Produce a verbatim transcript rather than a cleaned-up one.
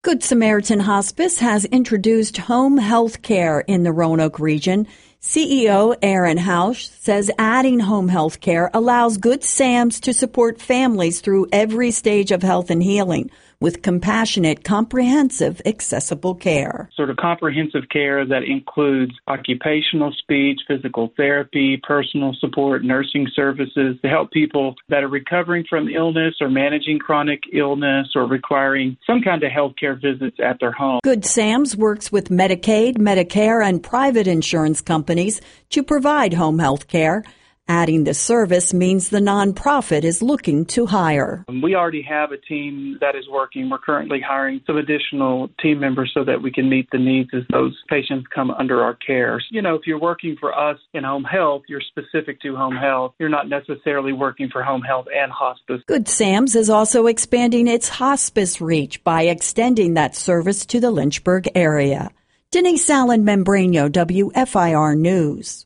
Good Samaritan Hospice has introduced home health care in the Roanoke region. C E O Aaron Hausch says adding home health care allows Good Sam's to support families through every stage of health and healing with compassionate, comprehensive, accessible care. Sort of comprehensive care that includes occupational speech, physical therapy, personal support, nursing services to help people that are recovering from illness or managing chronic illness or requiring some kind of health care visits at their home. Good Sam's works with Medicaid, Medicare, and private insurance companies to provide home health care. Adding the service means the nonprofit is looking to hire. We already have a team that is working. We're currently hiring some additional team members so that we can meet the needs as those patients come under our care. You know, if you're working for us in home health, you're specific to home health. You're not necessarily working for home health and hospice. Good Sam's is also expanding its hospice reach by extending that service to the Lynchburg area. Denise Allen Membrano, W F I R News.